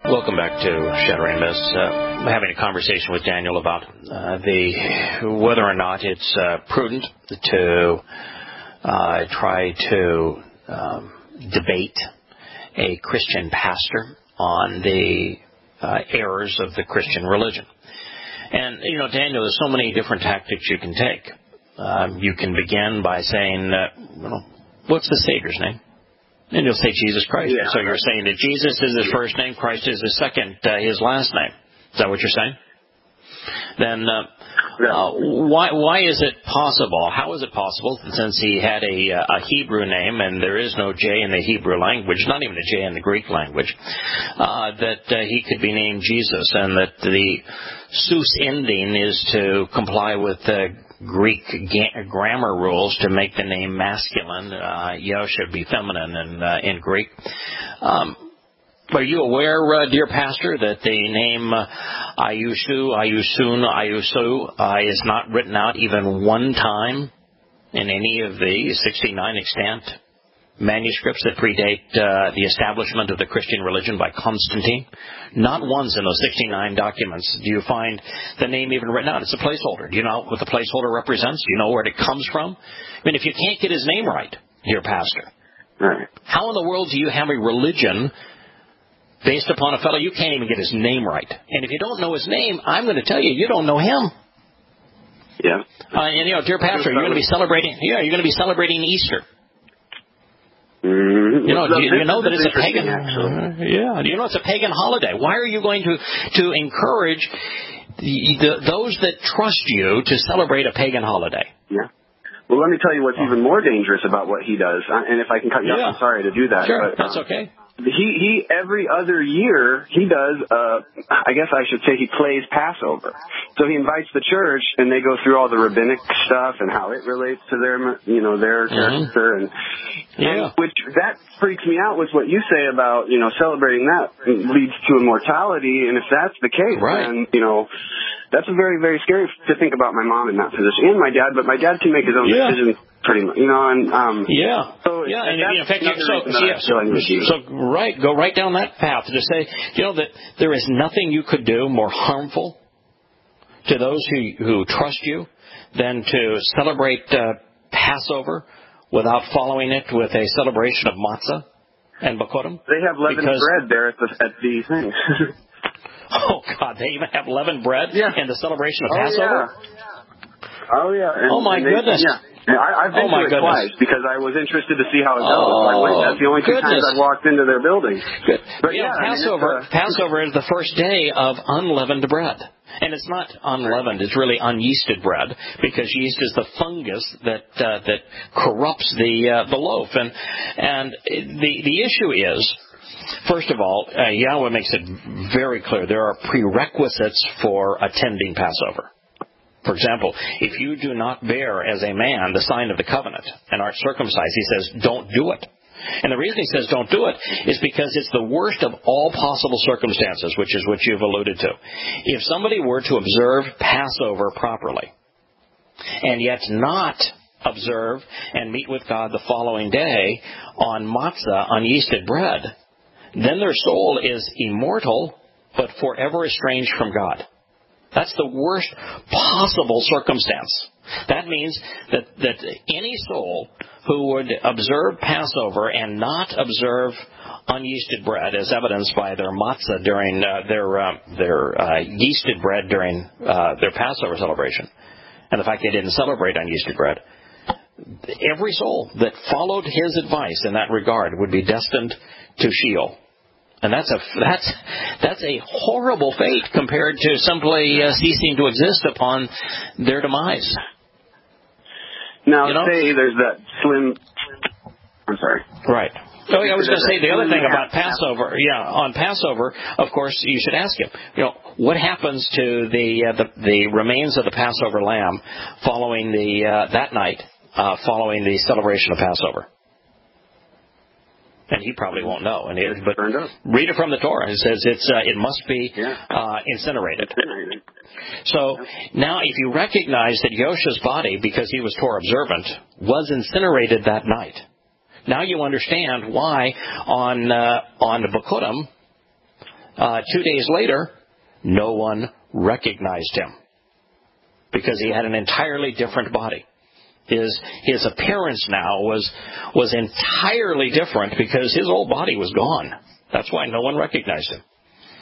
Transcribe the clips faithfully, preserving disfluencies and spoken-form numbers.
Welcome back to Shattering Myths. Uh, I'm having a conversation with Daniel about uh, the whether or not it's uh, prudent to uh, try to um, debate a Christian pastor on the uh, errors of the Christian religion. And, you know, Daniel, there's so many different tactics you can take. Um, you can begin by saying, uh, well, what's the Savior's name? And you'll say Jesus Christ. Yeah. So you're saying that Jesus is his first name, Christ is his second, uh, his last name. Is that what you're saying? Then uh, uh, why why is it possible? How is it possible, since he had a, a Hebrew name and there is no J in the Hebrew language, not even a J in the Greek language, uh, that uh, he could be named Jesus, and that the sus ending is to comply with uh, Greek ga- grammar rules to make the name masculine? Uh, Yah should be feminine in, uh, in Greek. Um, Are you aware, uh, dear pastor, that the name uh, Ayushu, Ayusun, Ayusu uh, is not written out even one time in any of the sixty-nine extant manuscripts that predate uh, the establishment of the Christian religion by Constantine? Not once in those sixty-nine documents do you find the name even written out. It's a placeholder. Do you know what the placeholder represents? Do you know where it comes from? I mean, if you can't get his name right, dear pastor, right. How in the world do you have a religion based upon a fellow you can't even get his name right? And if you don't know his name, I'm going to tell you, you don't know him. Yeah. Uh, and, you know, dear pastor, you're going to be celebrating, yeah, you're going to be celebrating Easter. Mm-hmm. You know, do you, you know that it's a pagan, actually. yeah, you know it's a pagan holiday. Why are you going to, to encourage the, the, those that trust you to celebrate a pagan holiday? Yeah. Well, let me tell you what's even more dangerous about what he does. And if I can cut you Yeah. off, I'm sorry to do that. Sure, but, that's um, okay. He, he, every other year, he does, uh, I guess I should say he plays Passover. So he invites the church, and they go through all the rabbinic stuff and how it relates to their, you know, their Mm-hmm. character. And, Yeah. and which, that freaks me out with what you say about, you know, celebrating that leads to immortality. And if that's the case, Right. then, you know, that's very, very scary to think about my mom in that position, and my dad, but my dad can make his own Yeah. decisions pretty much, you know, and, um, Yeah. so yeah, and that's in fact, another so, reason that yeah, I so, feel like we should- so, right, go right down that path to say, you know, that there is nothing you could do more harmful to those who, who trust you than to celebrate uh, Passover without following it with a celebration of matzah and bakurim. They have leavened because, bread there at the, at the thing. Oh, God, they even have leavened bread Yeah. in the celebration of Oh, Passover? Yeah. Oh, yeah. And, Oh, my and they, goodness. Yeah. Yeah, I, I've been Oh, my to it goodness. twice because I was interested to see how it goes. Oh, So I went. That's the only two goodness. times I've walked into their building. Good. But you yeah, know, I mean, Passover, it's, uh, Passover is the first day of unleavened bread. And it's not unleavened, it's really unyeasted bread, because yeast is the fungus that uh, that corrupts the uh, the loaf. And and the the issue is, first of all, uh, Yahweh makes it very clear there are prerequisites for attending Passover. For example, if you do not bear as a man the sign of the covenant and aren't circumcised, he says, don't do it. And the reason he says don't do it is because it's the worst of all possible circumstances, which is what you've alluded to. If somebody were to observe Passover properly and yet not observe and meet with God the following day on matzah, unyeasted bread, then their soul is immortal but forever estranged from God. That's the worst possible circumstance. That means that, that any soul who would observe Passover and not observe unyeasted bread, as evidenced by their matzah during uh, their uh, their uh, yeasted bread during uh, their Passover celebration, and the fact they didn't celebrate unyeasted bread, every soul that followed his advice in that regard would be destined to Sheol. And that's a that's that's a horrible fate compared to simply uh, ceasing to exist upon their demise. Now, you know? say there's that slim. I'm sorry. Right. Oh, yeah, I was going to say the other thing about Passover. Yeah, on Passover, of course, you should ask him. You know, what happens to the uh, the, the remains of the Passover lamb following the uh, that night, uh, following the celebration of Passover? And he probably won't know. And it, but read it from the Torah. It says it's uh, it must be uh, incinerated. So now, if you recognize that Yosha's body, because he was Torah observant, was incinerated that night, now you understand why on uh, on the Bakurim Uh, two days later, no one recognized him because he had an entirely different body. His his appearance now was was entirely different because his old body was gone. That's why no one recognized him.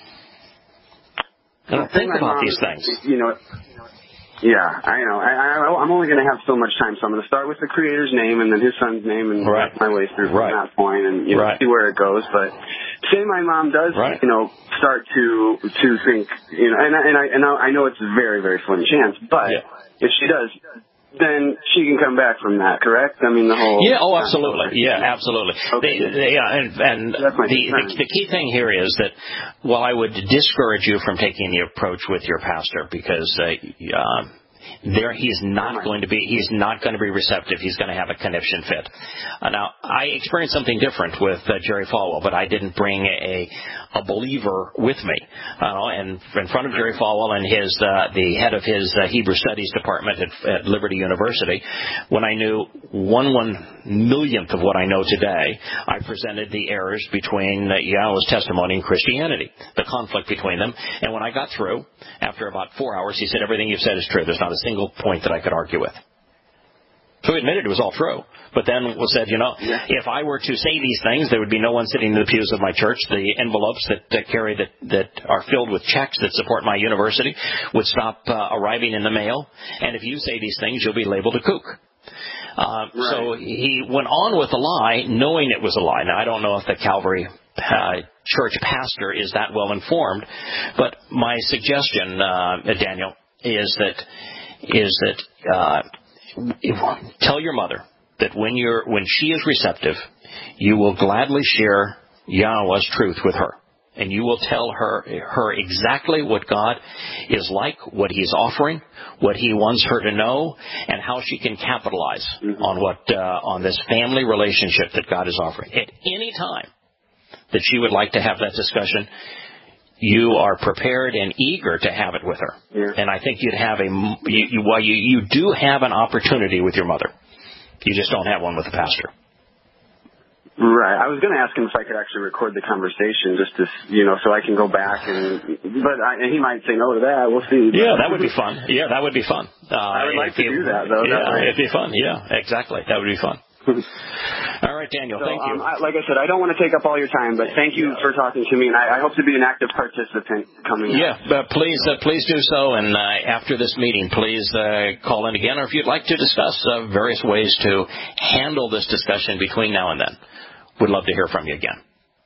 I don't think about mom, these things. You know, yeah, I know. I, I, I'm only going to have so much time, so I'm going to start with the Creator's name and then His Son's name and right. work my way through from right. that point and you know right. see where it goes. But say my mom does, right. you know, start to to think, you know, and I, and I and I know it's a very very slim chance, but yeah. if she does, then she can come back from that, correct? I mean, the whole... Yeah, oh, absolutely. Yeah, absolutely. Okay. They, they, yeah, and, and the, the, the key thing here is that while I would discourage you from taking the approach with your pastor because uh, uh, there he's not going to be he's not going to be receptive. He's going to have a conniption fit. Uh, now, I experienced something different with uh, Jerry Falwell, but I didn't bring a a believer with me. Uh, and in front of Jerry Falwell and his uh, the head of his uh, Hebrew Studies department at, at Liberty University, when I knew one one millionth of what I know today, I presented the errors between uh, Yahweh's testimony and Christianity, the conflict between them. And when I got through, after about four hours, he said, everything you've said is true. There's not a single point that I could argue with. So he admitted it was all true, but then was said, you know, yeah. if I were to say these things, there would be no one sitting in the pews of my church. The envelopes that uh, carry that that are filled with checks that support my university would stop uh, arriving in the mail. And if you say these things, you'll be labeled a kook. Uh, right. So he went on with the lie, knowing it was a lie. Now, I don't know if the Calvary uh, church pastor is that well informed, but my suggestion, uh, Daniel, is that is that. Uh, Tell your mother that when you're when she is receptive, you will gladly share Yahweh's truth with her, and you will tell her her exactly what God is like, what He's offering, what He wants her to know, and how she can capitalize mm-hmm. on what uh, on this family relationship that God is offering. At any time that she would like to have that discussion, you are prepared and eager to have it with her. Yeah. And I think you'd have a, you, you, well, you, you do have an opportunity with your mother. You just don't have one with the pastor. Right. I was going to ask him if I could actually record the conversation just to, you know, so I can go back and, but I, and he might say no to that. We'll see. Yeah, that would be fun. Yeah, that would be fun. Uh, I would like to you, do that, though. Yeah, that it'd be fun. Yeah, exactly. That would be fun. All right, Daniel, so, thank you. Um, I, like I said, I don't want to take up all your time, but thank you for talking to me, and I, I hope to be an active participant coming yeah, up. Yeah, but please, uh, please do so, and uh, after this meeting, please uh, call in again, or if you'd like to discuss uh, various ways to handle this discussion between now and then, we'd love to hear from you again.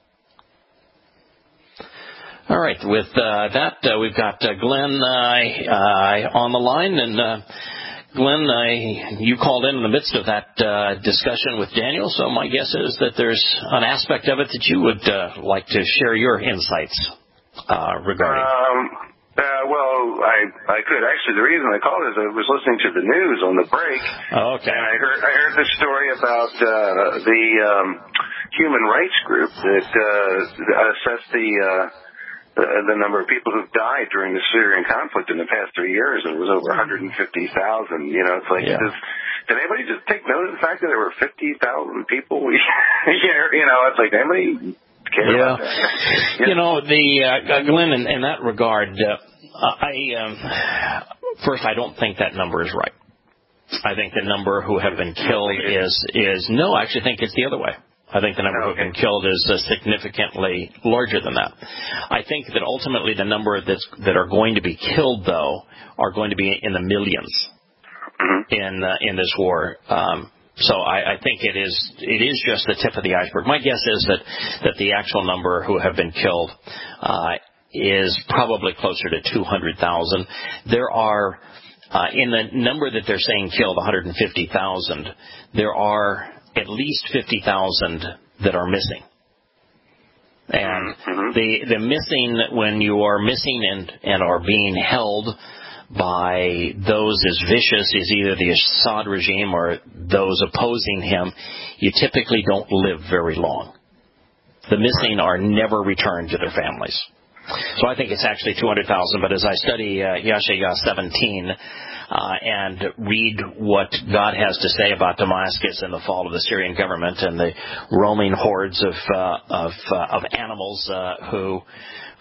All right, with uh, that, uh, we've got uh, Glenn uh, uh, on the line, and uh, Glenn, I, you called in in the midst of that uh, discussion with Daniel, so my guess is that there's an aspect of it that you would uh, like to share your insights uh, regarding. Um, uh, well, I I could. Actually, the reason I called is I was listening to the news on the break, oh, okay. and I heard I heard this story about uh, the um, human rights group that uh, assessed the... Uh, The, the number of people who've died during the Syrian conflict in the past three years, it was over one hundred fifty thousand. You know, it's like, yeah. does, did anybody just take note of the fact that there were fifty thousand people? You know, it's like, anybody care yeah. about that? Yeah. You know, the uh, Glenn, in, in that regard, uh, I um, first, I don't think that number is right. I think the number who have been killed is is no. I actually think it's the other way. I think the number okay. who have been killed is uh, significantly larger than that. I think that ultimately the number that's, that are going to be killed, though, are going to be in the millions mm-hmm. in uh, in this war. Um, so I, I think it is it is just the tip of the iceberg. My guess is that, that the actual number who have been killed uh, is probably closer to two hundred thousand. There are, uh, in the number that they're saying killed, one hundred fifty thousand, there are at least fifty thousand that are missing. And mm-hmm. the the missing, when you are missing and, and are being held by those as vicious as either the Assad regime or those opposing him, you typically don't live very long. The missing are never returned to their families. So I think it's actually two hundred thousand, but as I study uh, Yeshaya seventeen, Uh, and read what God has to say about Damascus and the fall of the Syrian government and the roaming hordes of uh, of, uh, of animals uh, who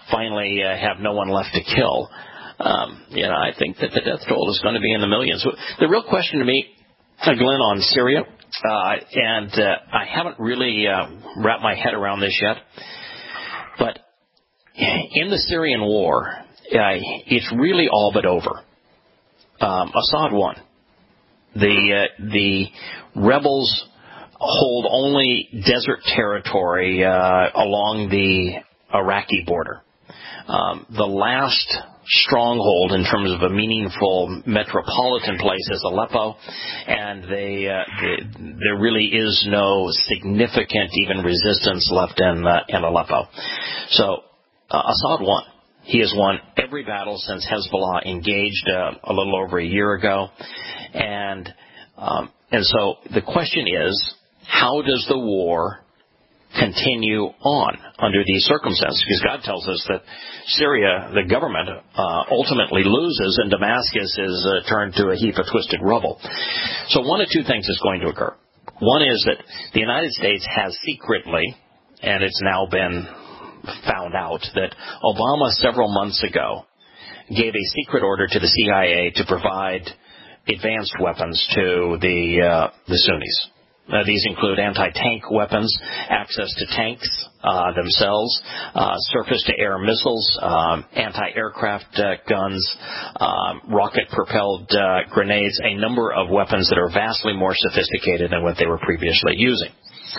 finally uh, have no one left to kill, um, you know, I think that the death toll is going to be in the millions. The real question to me, uh, Glenn, on Syria, uh, and uh, I haven't really uh, wrapped my head around this yet, but in the Syrian war, uh, it's really all but over. Um, Assad won. The uh, the rebels hold only desert territory uh, along the Iraqi border. Um, the last stronghold in terms of a meaningful metropolitan place is Aleppo, and they, uh, they, there really is no significant even resistance left in, uh, in Aleppo. So uh, Assad won. He has won every battle since Hezbollah engaged uh, a little over a year ago, and um, and so the question is, how does the war continue on under these circumstances? Because God tells us that Syria, the government, uh, ultimately loses, and Damascus is uh, turned to a heap of twisted rubble. So one of two things is going to occur. One is that the United States has secretly, and it's now been found out, that Obama several months ago gave a secret order to the C I A to provide advanced weapons to the uh, the Sunnis. Uh, these include anti-tank weapons, access to tanks uh, themselves, uh, surface-to-air missiles, um, anti-aircraft uh, guns, um, rocket-propelled uh, grenades, a number of weapons that are vastly more sophisticated than what they were previously using.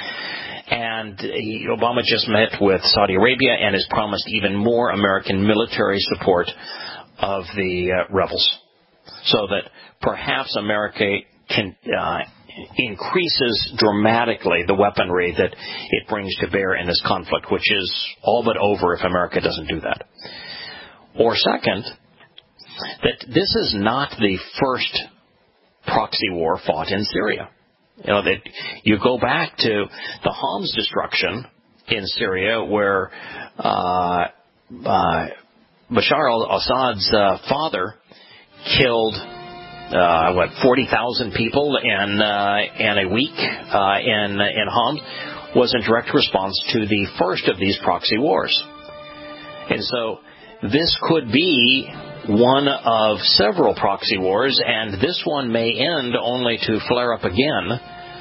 And he, Obama just met with Saudi Arabia and has promised even more American military support of the uh, rebels, so that perhaps America can uh, increases dramatically the weaponry that it brings to bear in this conflict, which is all but over if America doesn't do that. Or second, that this is not the first proxy war fought in Syria. You know, that you go back to the Homs destruction in Syria, where uh, uh, Bashar al-Assad's uh, father killed uh, what forty thousand people in uh, in a week uh, in in Homs, was in direct response to the first of these proxy wars. And so this could be one of several proxy wars, and this one may end only to flare up again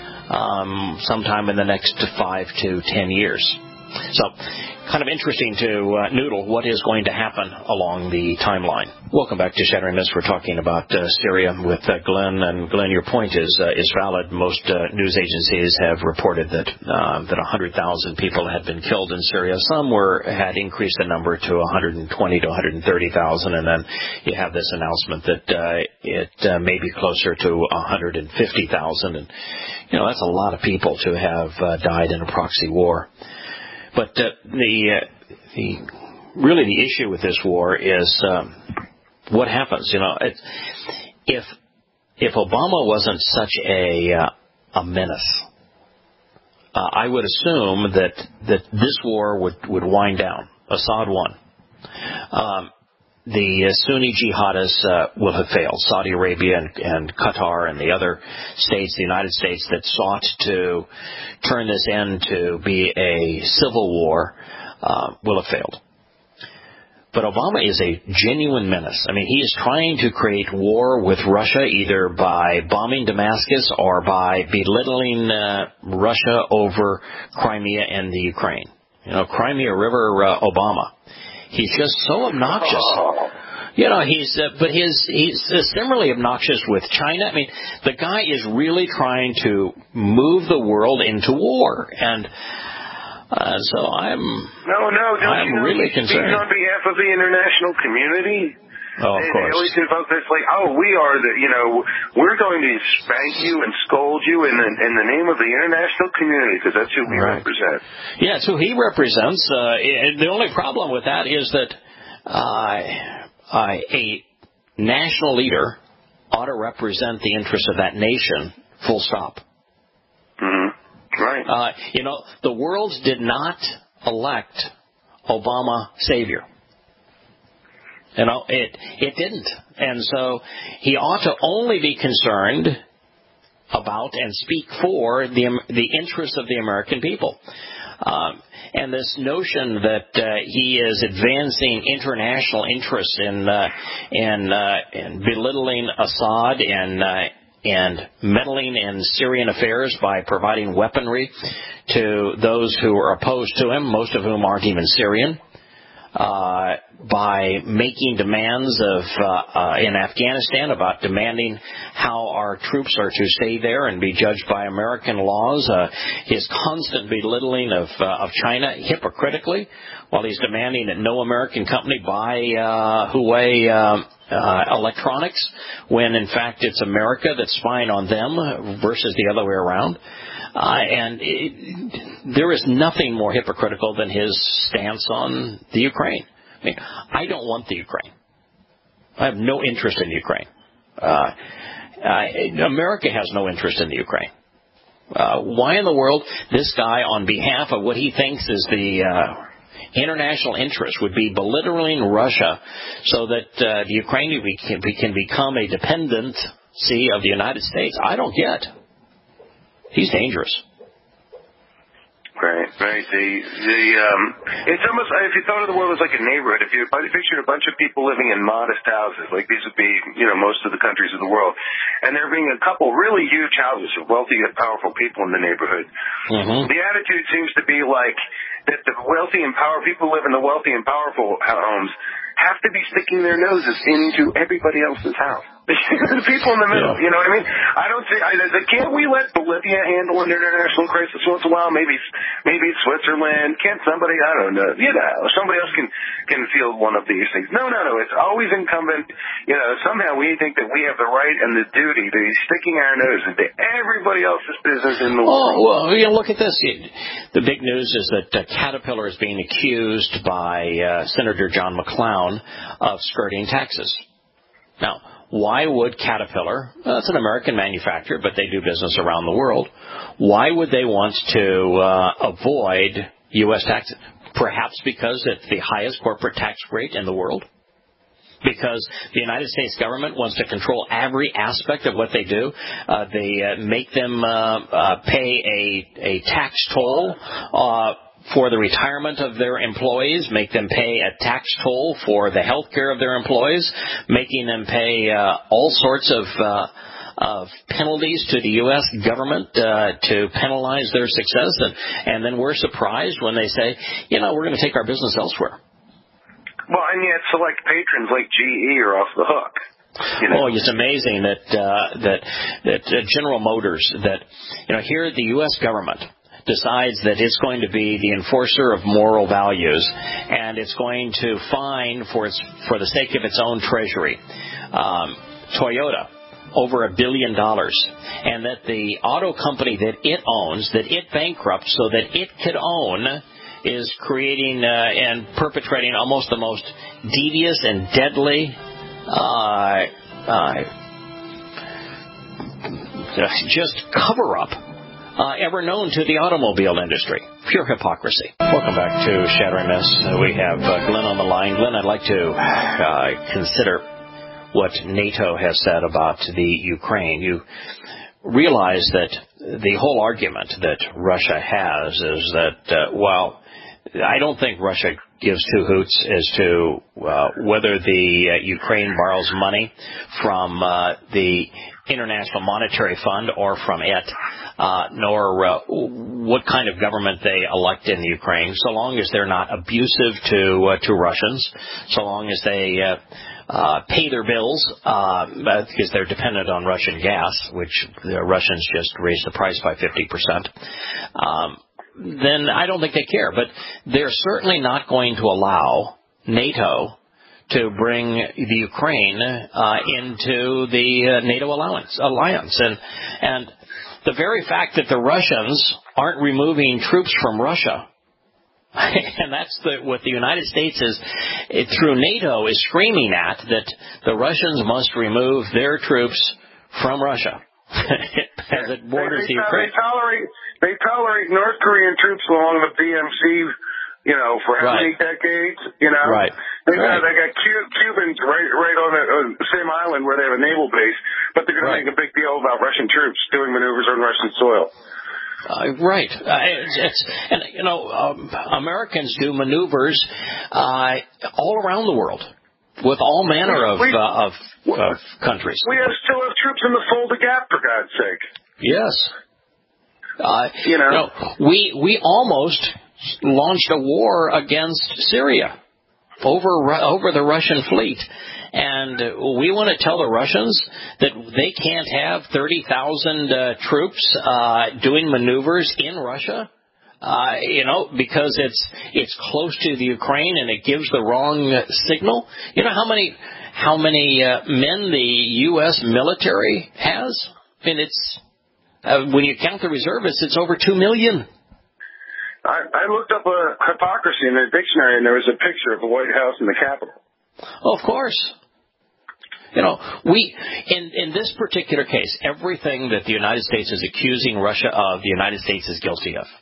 um, sometime in the next five to ten years. So, kind of interesting to uh, noodle what is going to happen along the timeline. Welcome back to Shattering Myths. We're talking about uh, Syria with uh, Glenn. And Glenn, your point is uh, is valid. Most uh, news agencies have reported that uh, that one hundred thousand people had been killed in Syria. Some were had increased the number to one hundred twenty to one hundred thirty thousand, and then you have this announcement that uh, it uh, may be closer to one hundred fifty thousand. And you know, that's a lot of people to have uh, died in a proxy war. But uh, the, uh, the really the issue with this war is um, what happens. You know, it, if if Obama wasn't such a uh, a menace, uh, I would assume that that this war would would wind down. Assad won. Um, the uh, Sunni jihadists uh, will have failed. Saudi Arabia and, and Qatar and the other states, the United States, that sought to turn this into be a civil war, uh, will have failed. But Obama is a genuine menace. I mean, he is trying to create war with Russia, either by bombing Damascus or by belittling uh, Russia over Crimea and the Ukraine. You know, Crimea River uh, Obama. He's just so obnoxious. You know, he's, uh, but his, he's uh, similarly obnoxious with China. I mean, the guy is really trying to move the world into war. And, uh, so I'm, no, no, don't I'm you know, really he's concerned. on behalf of the international community. Oh, of they, course. They always invoke this like, oh, we are the, you know, we're going to spank you and scold you in the, in the name of the international community, because that's who we right. represent. Yeah, it's who he represents. Uh, the only problem with that is that uh, uh, a national leader ought to represent the interests of that nation, full stop. Mm-hmm. Right. Uh, you know, the world did not elect Obama savior. You know, it it didn't. And so he ought to only be concerned about and speak for the the interests of the American people. Um, and this notion that uh, he is advancing international interests in uh, in, uh, in belittling Assad and uh, and meddling in Syrian affairs by providing weaponry to those who are opposed to him, most of whom aren't even Syrian. Uh, by making demands of uh, uh, in Afghanistan about demanding how our troops are to stay there and be judged by American laws, uh, his constant belittling of uh, of China hypocritically, while he's demanding that no American company buy uh, Huawei uh, uh, electronics, when in fact it's America that's spying on them versus the other way around. Uh, and it, there is nothing more hypocritical than his stance on the Ukraine. I mean, I don't want the Ukraine. I have no interest in Ukraine. Uh, uh, America has no interest in the Ukraine. Uh, why in the world this guy, on behalf of what he thinks is the uh, international interest, would be belittling Russia so that uh, the Ukraine can, can become a dependency of the United States? I don't get. He's dangerous. Right, right. The the um, it's almost, if you thought of the world as like a neighborhood, if you pictured a bunch of people living in modest houses, like these would be, you know, most of the countries of the world, and there being a couple really huge houses of wealthy and powerful people in the neighborhood, mm-hmm. the attitude seems to be like that the wealthy and powerful people who live in the wealthy and powerful homes have to be sticking their noses into everybody else's house. The people in the middle, yeah. You know what I mean? I don't see. I, can't we let Bolivia handle an international crisis once in a while? Maybe, maybe Switzerland. Can't somebody? I don't know. You know, somebody else can can field one of these things. No, no, no. It's always incumbent. You know, somehow we think that we have the right and the duty to be sticking our nose into everybody else's business in the world. Oh, well, you know, look at this. The big news is that uh, Caterpillar is being accused by uh, Senator John McClown of skirting taxes. Now, why would Caterpillar, well, it's an American manufacturer, but they do business around the world, why would they want to uh, avoid U S taxes? Perhaps because it's the highest corporate tax rate in the world? Because the United States government wants to control every aspect of what they do. Uh, they uh, make them uh, uh, pay a, a tax toll uh for the retirement of their employees, make them pay a tax toll for the health care of their employees, making them pay uh, all sorts of uh, of penalties to the U S government uh, to penalize their success. And, and then we're surprised when they say, you know, we're going to take our business elsewhere. Well, and yet select patrons like G E are off the hook. You know? Oh, it's amazing that, uh, that, that uh, General Motors, that, you know, here the U S government decides that it's going to be the enforcer of moral values, and it's going to fine for its for the sake of its own treasury um, Toyota over a billion dollars, and that the auto company that it owns, that it bankrupts so that it could own, is creating uh, and perpetrating almost the most devious and deadly uh, uh, just cover-up Uh, ever known to the automobile industry. Pure hypocrisy. Welcome back to Shattering Myths. Uh, we have uh, Glenn on the line. Glenn, I'd like to uh, consider what NATO has said about the Ukraine. You realize that the whole argument that Russia has is that, uh, well, I don't think Russia gives two hoots as to uh, whether the uh, Ukraine borrows money from uh, the International Monetary Fund or from it, uh, nor uh, what kind of government they elect in Ukraine, so long as they're not abusive to uh, to Russians, so long as they uh, uh, pay their bills, uh, because they're dependent on Russian gas, which the Russians just raised the price by fifty percent. Um, then I don't think they care. But they're certainly not going to allow NATO to bring the Ukraine uh, into the uh, NATO alliance. alliance. And, and the very fact that the Russians aren't removing troops from Russia, and that's the, what the United States is, it, through NATO, is screaming at, that the Russians must remove their troops from Russia as it borders they, they, the Ukraine. They tolerate, they tolerate North Korean troops along the P M C, you know, for how right. many decades, you know? Right. They got, right. they got Cubans right right on the, on the same island where they have a naval base, but they're going right. to make a big deal about Russian troops doing maneuvers on Russian soil. Uh, right. Uh, it's, it's, and, you know, um, Americans do maneuvers uh, all around the world with all manner of, we, uh, of, of countries. We have, still have troops in the Fulda Gap, for God's sake. Yes. Uh, you know, you know, we we almost launched a war against Syria over over the Russian fleet. And we want to tell the Russians that they can't have thirty thousand uh, troops uh, doing maneuvers in Russia, uh, you know, because it's it's close to the Ukraine and it gives the wrong signal. You know how many how many uh, men the U S military has? I mean, it's uh, when you count the reservists, it's over two million. I, I looked up a hypocrisy in the dictionary, and there was a picture of the White House and the Capitol. Oh, of course. You know, we, in, in this particular case, everything that the United States is accusing Russia of, the United States is guilty of.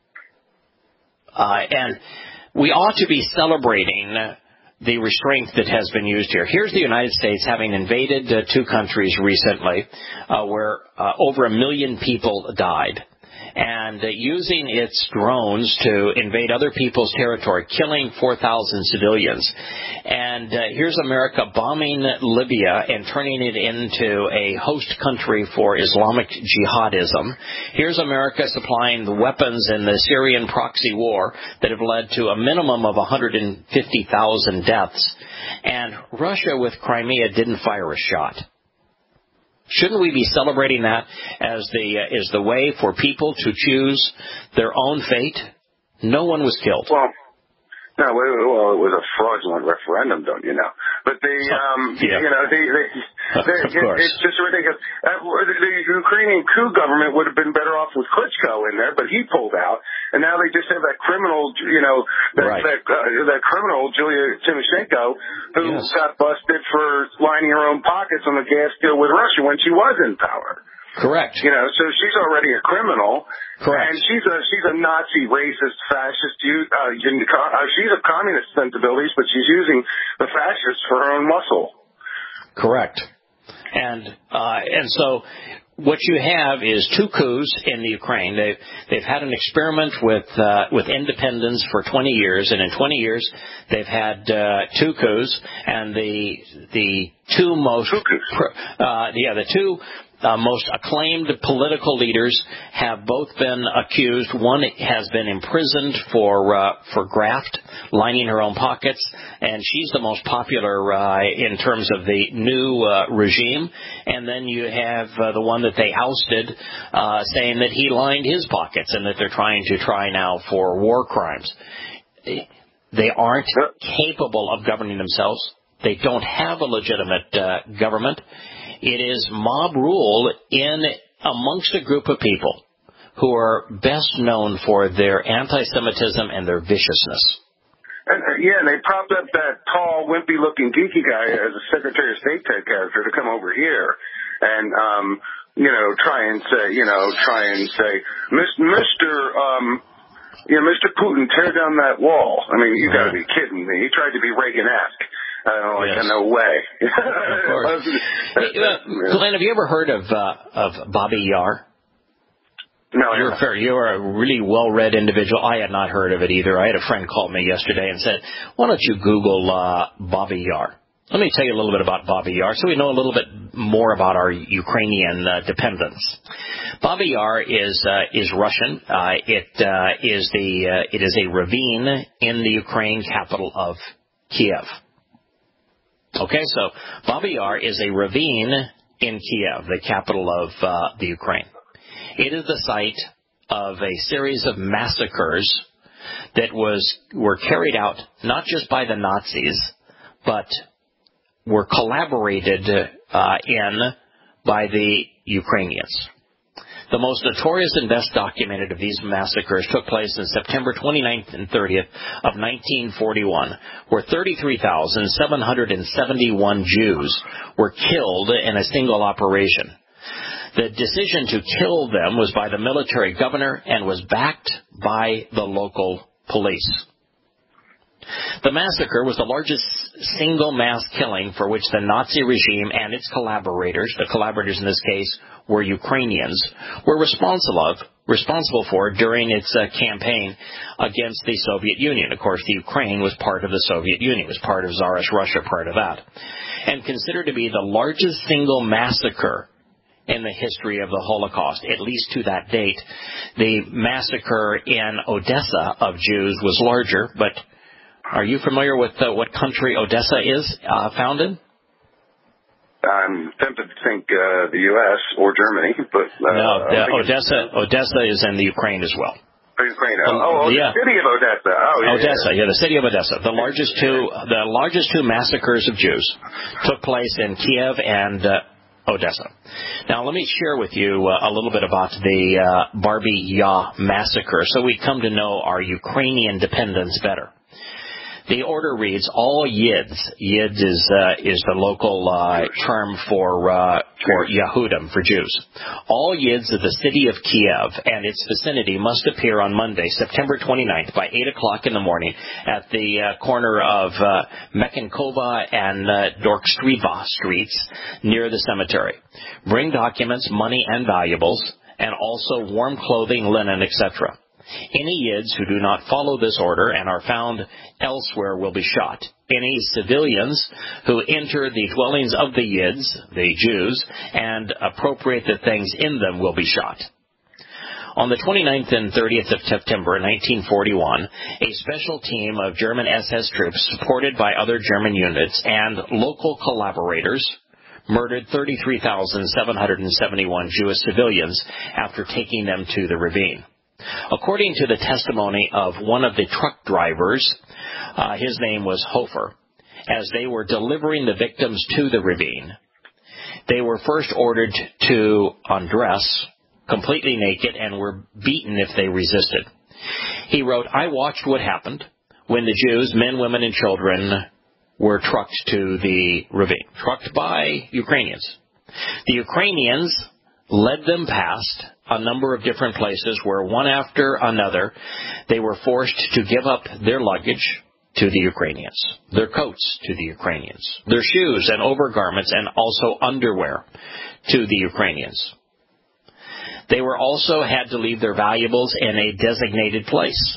Uh, and we ought to be celebrating the restraint that has been used here. Here's the United States having invaded uh, two countries recently uh, where uh, over a million people died. And uh, using its drones to invade other people's territory, killing four thousand civilians. And uh, here's America bombing Libya and turning it into a host country for Islamic jihadism. Here's America supplying the weapons in the Syrian proxy war that have led to a minimum of one hundred fifty thousand deaths. And Russia with Crimea didn't fire a shot. Shouldn't we be celebrating that as the uh, as the way for people to choose their own fate? No one was killed. Well, no, well, it was a fraudulent referendum, don't you know? But the, um, yeah. you know, the, the, the of course. It, it's just ridiculous. Uh, the, the Ukrainian coup government would have been better off with Klitschko in there, but he pulled out, and now they just have that criminal, you know, that right. that, uh, that criminal Julia Timoshenko, who yes. got busted for lining her own pockets on the gas deal with Russia when she was in power. Correct. You know, so she's already a criminal. Correct. And she's a she's a Nazi, racist, fascist. Uh, she's of communist sensibilities, but she's using the fascists for her own muscle. Correct. And uh, and so what you have is two coups in the Ukraine. They've they've had an experiment with uh, with independence for twenty years, and in twenty years they've had uh, two coups, and the the two most uh, yeah the two. Uh, most acclaimed political leaders have both been accused. One has been imprisoned for uh, for graft, lining her own pockets, and she's the most popular uh, in terms of the new uh, regime. And then you have uh, the one that they ousted, uh, saying that he lined his pockets and that they're trying to try now for war crimes. They aren't capable of governing themselves. They don't have a legitimate uh, government. It is mob rule in amongst a group of people who are best known for their anti-Semitism and their viciousness. And, uh, yeah, and they propped up that tall, wimpy-looking geeky guy as a Secretary of State type character to come over here and, um, you know, try and say, you know, try and say, Mister Um, you know, Mister Putin, tear down that wall. I mean, you got to be kidding me. He tried to be Reagan-esque. I don't know, like, yes. no way. Of course. Hey, uh, Glenn, have you ever heard of uh, of Bobby Yar? No, you're fair. You're a really well-read individual. I had not heard of it either. I had a friend call me yesterday and said, "Why don't you Google uh, Bobby Yar?" Let me tell you a little bit about Bobby Yar, so we know a little bit more about our Ukrainian uh, dependence. Bobby Yar is uh, is Russian. Uh, it uh, is the uh, it is a ravine in the Ukraine capital of Kiev. Okay, so Bobby Yar is a ravine in Kiev, the capital of uh, the Ukraine. It is the site of a series of massacres that was were carried out not just by the Nazis, but were collaborated uh, in by the Ukrainians. The most notorious and best documented of these massacres took place in September twenty-ninth and thirtieth of nineteen forty-one, where thirty-three thousand seven hundred seventy-one Jews were killed in a single operation. The decision to kill them was by the military governor and was backed by the local police. The massacre was the largest single mass killing for which the Nazi regime and its collaborators, the collaborators in this case were Ukrainians, were responsible responsible for during its uh, campaign against the Soviet Union. Of course, the Ukraine was part of the Soviet Union, was part of Tsarist Russia, part of that, and considered to be the largest single massacre in the history of the Holocaust, at least to that date. The massacre in Odessa of Jews was larger, but are you familiar with uh, what country Odessa is uh, founded? I'm tempted to think uh, the U S or Germany, but uh, no, the Odessa Odessa is in the Ukraine as well. Ukraine. Oh, oh, oh yeah. The city of Odessa. Oh, yeah. Odessa, yeah, the city of Odessa. The largest two, the largest two massacres of Jews took place in Kiev and uh, Odessa. Now, let me share with you uh, a little bit about the uh, Barbie Yah massacre, so we come to know our Ukrainian dependents better. The order reads, all Yids, Yid is, uh, is the local, uh, term for, uh, for Yehudim, for Jews. All Yids of the city of Kiev and its vicinity must appear on Monday, September twenty-ninth by eight o'clock in the morning at the, uh, corner of, uh, Mekenkova and, uh, Dorkstriva streets near the cemetery. Bring documents, money, and valuables, and also warm clothing, linen, et cetera. Any Yids who do not follow this order and are found elsewhere will be shot. Any civilians who enter the dwellings of the Yids, the Jews, and appropriate the things in them will be shot. On the twenty-ninth and thirtieth of September nineteen forty-one, a special team of German S S troops, supported by other German units and local collaborators, murdered thirty-three thousand seven hundred seventy-one Jewish civilians after taking them to the ravine. According to the testimony of one of the truck drivers, uh, his name was Hofer, as they were delivering the victims to the ravine, they were first ordered to undress, completely naked, and were beaten if they resisted. He wrote, I watched what happened when the Jews, men, women, and children, were trucked to the ravine, trucked by Ukrainians. The Ukrainians led them past a number of different places where one after another they were forced to give up their luggage to the Ukrainians, their coats to the Ukrainians, their shoes and overgarments and also underwear to the Ukrainians. They were also had to leave their valuables in a designated place.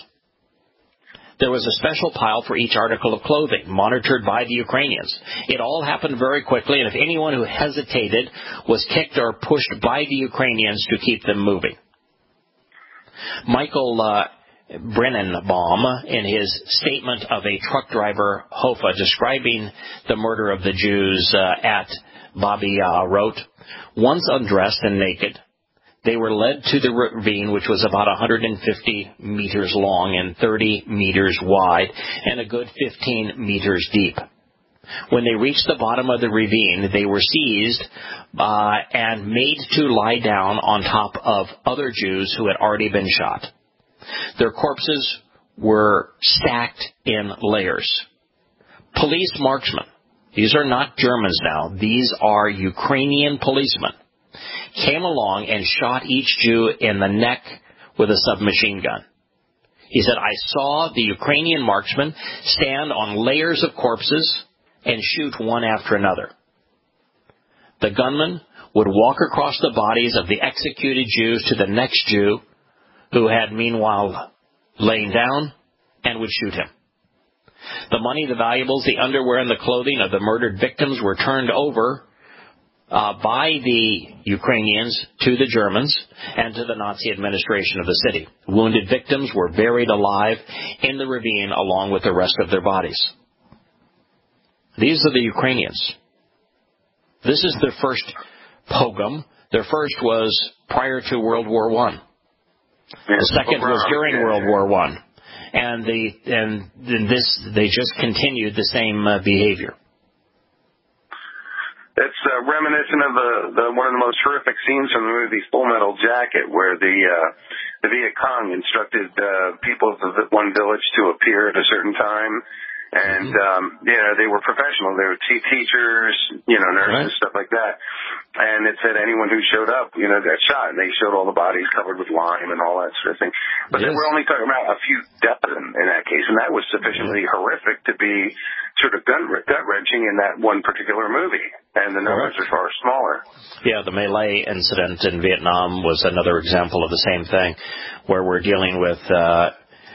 There was a special pile for each article of clothing, monitored by the Ukrainians. It all happened very quickly, and if anyone who hesitated was kicked or pushed by the Ukrainians to keep them moving. Michael uh, Brennenbaum, in his statement of a truck driver, Hofa, describing the murder of the Jews uh, at Barbie Yah, wrote, once undressed and naked, they were led to the ravine, which was about one hundred fifty meters long and thirty meters wide and a good fifteen meters deep. When they reached the bottom of the ravine, they were seized uh, and made to lie down on top of other Jews who had already been shot. Their corpses were stacked in layers. Police marksmen, these are not Germans now, these are Ukrainian policemen, came along and shot each Jew in the neck with a submachine gun. He said, I saw the Ukrainian marksmen stand on layers of corpses and shoot one after another. The gunman would walk across the bodies of the executed Jews to the next Jew, who had meanwhile lain down, and would shoot him. The money, the valuables, the underwear, and the clothing of the murdered victims were turned over Uh, by the Ukrainians to the Germans and to the Nazi administration of the city. Wounded victims were buried alive in the ravine along with the rest of their bodies. These are the Ukrainians. This is their first pogrom. Their first was prior to World War One. The second was during World War One. And, the, and this, they just continued the same uh, behavior. It's uh, reminiscent of the, the one of the most horrific scenes from the movie Full Metal Jacket, where the uh, the Viet Cong instructed uh, people of the one village to appear at a certain time, And, um, you know, they were professional. They were t- teachers, you know, nurses, Right. stuff like that. And it said anyone who showed up, you know, got shot. And they showed all the bodies covered with lime and all that sort of thing. But Yes. they were only talking about a few dozen in that case. And that was sufficiently mm-hmm. horrific to be sort of gut-wrenching in that one particular movie. And the numbers Correct. Are far smaller. Yeah, the My Lai incident in Vietnam was another example of the same thing, where we're dealing with uh,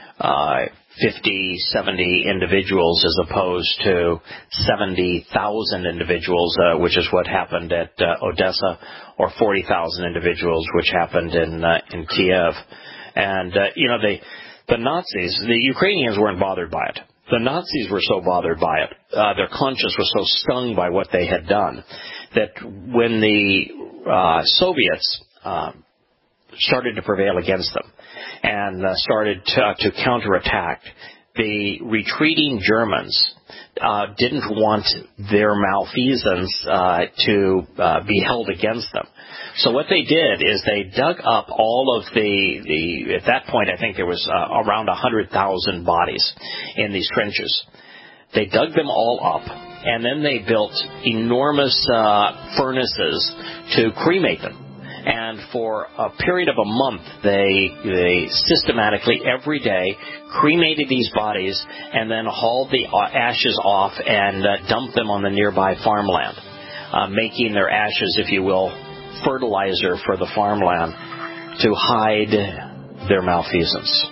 uh, fifty, seventy individuals as opposed to seventy thousand individuals, uh, which is what happened at uh, Odessa, or forty thousand individuals, which happened in uh, in Kiev. And, uh, you know, the, the Nazis, the Ukrainians weren't bothered by it. The Nazis were so bothered by it, uh, their conscience was so stung by what they had done, that when the uh, Soviets uh, started to prevail against them and uh, started to, uh, to counterattack, the retreating Germans uh, didn't want their malfeasance uh, to uh, be held against them. So what they did is they dug up all of the, the at that point I think there was uh, around one hundred thousand bodies in these trenches. They dug them all up, and then they built enormous uh, furnaces to cremate them. And for a period of a month, they they systematically, every day, cremated these bodies and then hauled the ashes off and uh, dumped them on the nearby farmland, uh, making their ashes, if you will, fertilizer for the farmland to hide their malfeasance.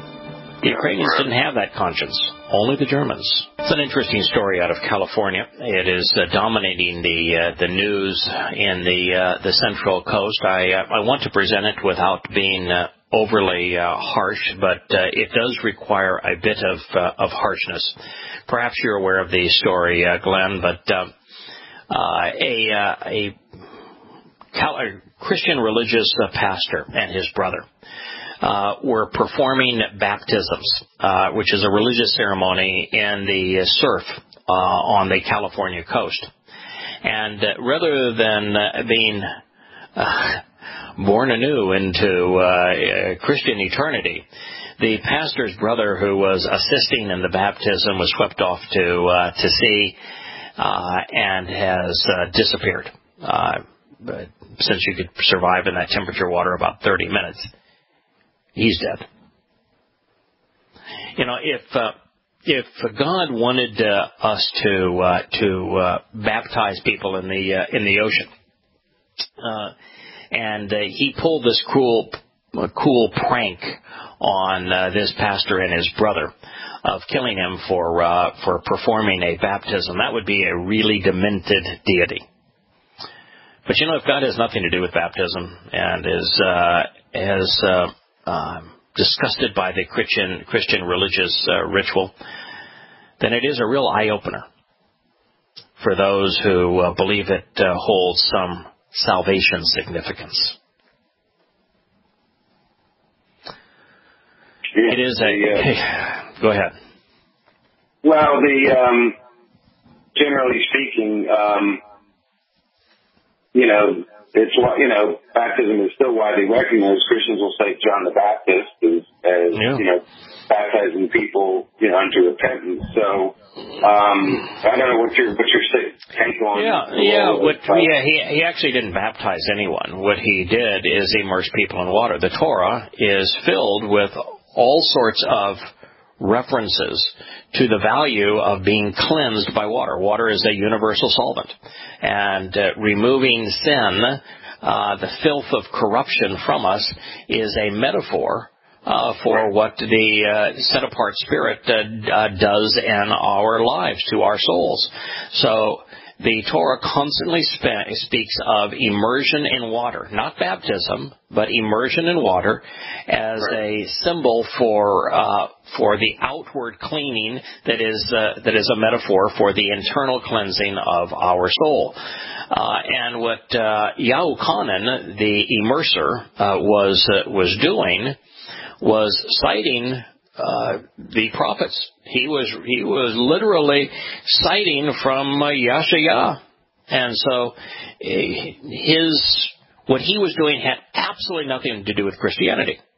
The Ukrainians didn't have that conscience, only the Germans. It's an interesting story out of California. It is uh, dominating the uh, the news in the uh, the Central Coast. I uh, I want to present it without being uh, overly uh, harsh, but uh, it does require a bit of uh, of harshness. Perhaps you're aware of the story, uh, Glenn, but uh, uh, a uh, a, Cal- a Christian religious uh, pastor and his brother Uh, were performing baptisms, uh, which is a religious ceremony in the surf uh, on the California coast. And uh, rather than uh, being uh, born anew into uh, Christian eternity, the pastor's brother, who was assisting in the baptism, was swept off to uh, to sea uh, and has uh, disappeared. Uh, but since you could survive in that temperature water about thirty minutes. He's dead. You know, if uh, if God wanted uh, us to uh, to uh, baptize people in the uh, in the ocean, uh, and uh, He pulled this cruel uh, cool prank on uh, this pastor and his brother of killing him for uh, for performing a baptism, that would be a really demented deity. But you know, if God has nothing to do with baptism and is uh, has uh, Uh, disgusted by the Christian Christian religious uh, ritual, then it is a real eye-opener for those who uh, believe it uh, holds some salvation significance. Yeah, it is a... the, uh, go ahead. Well, the um, generally speaking, um, you know, It's, you know, baptism is still widely recognized. Christians will say John the Baptist is, as, yeah. you know, baptizing people, you know, unto repentance. So, um, I don't know what your, what your take on. Yeah, yeah, what, yeah, he, he actually didn't baptize anyone. What he did is immerse people in water. The Torah is filled with all sorts of references to the value of being cleansed by water. Water is a universal solvent. And uh, removing sin, uh, the filth of corruption from us, is a metaphor uh, for what the uh, set-apart Spirit uh, uh, does in our lives, to our souls. So the Torah constantly spe- speaks of immersion in water, not baptism, but immersion in water as right. a symbol for uh, for the outward cleaning that is uh, that is a metaphor for the internal cleansing of our soul. Uh, and what uh, Yahuchanan, the immerser, uh, was uh, was doing was citing Uh, the prophets. He was he was literally citing from uh, Yeshaya, and so uh, his what he was doing had absolutely nothing to do with Christianity.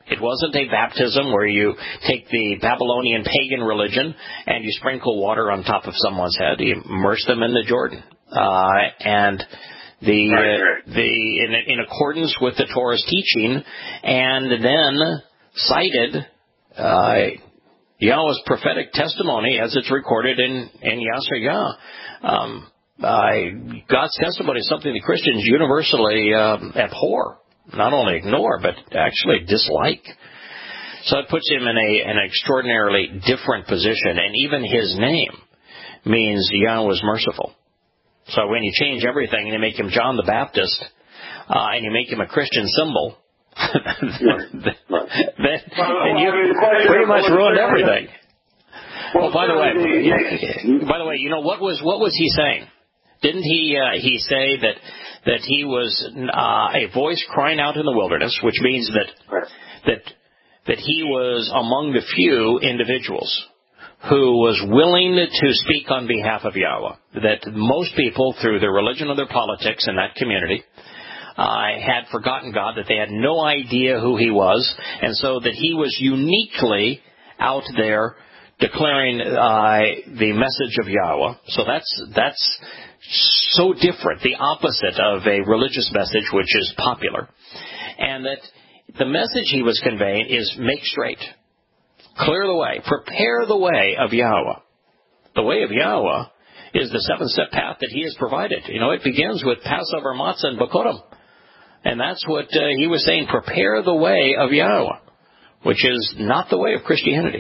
It wasn't a baptism where you take the Babylonian pagan religion and you sprinkle water on top of someone's head. You immerse them in the Jordan. Uh, and the, right, right. uh, the in, in accordance with the Torah's teaching, and then cited uh, Yahweh's prophetic testimony as it's recorded in, in Yasar Yah. Um, uh, God's testimony is something that Christians universally uh, abhor. Not only ignore, but actually dislike. So it puts him in a, an extraordinarily different position. And even his name means Yahweh is merciful. So when you change everything and you make him John the Baptist, uh, and you make him a Christian symbol, then, then, then you pretty much ruined everything. Well, by the way, by the way, you know, what was what was he saying? Didn't he uh, he say that that he was uh, a voice crying out in the wilderness, which means that that that he was among the few individuals who was willing to speak on behalf of Yahweh. That most people, through their religion or their politics in that community, uh, had forgotten God, that they had no idea who he was, and so that he was uniquely out there declaring uh, the message of Yahweh. So that's that's so different, the opposite of a religious message which is popular. And that the message he was conveying is make straight, clear the way, prepare the way of Yahweh. The way of Yahweh is the seven-step path that he has provided. You know, it begins with Passover, Matzah, and Bakurim. And that's what uh, he was saying, prepare the way of Yahweh, which is not the way of Christianity.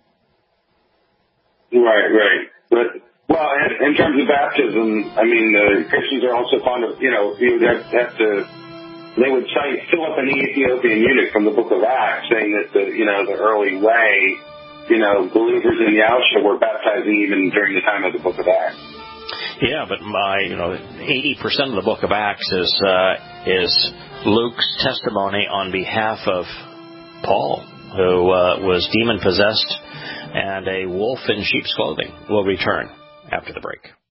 Right, right. But, well, in, in terms of baptism, I mean, uh, Christians are also fond of, you know, you would have, have to, they would cite Philip and the Ethiopian eunuch from the book of Acts, saying that the, you know, the early way, you know, believers in Yahshua were baptizing even during the time of the book of Acts. Yeah, but my, you know, eighty percent of the book of Acts is, uh, is Luke's testimony on behalf of Paul, who uh, was demon-possessed and a wolf in sheep's clothing. Will return after the break.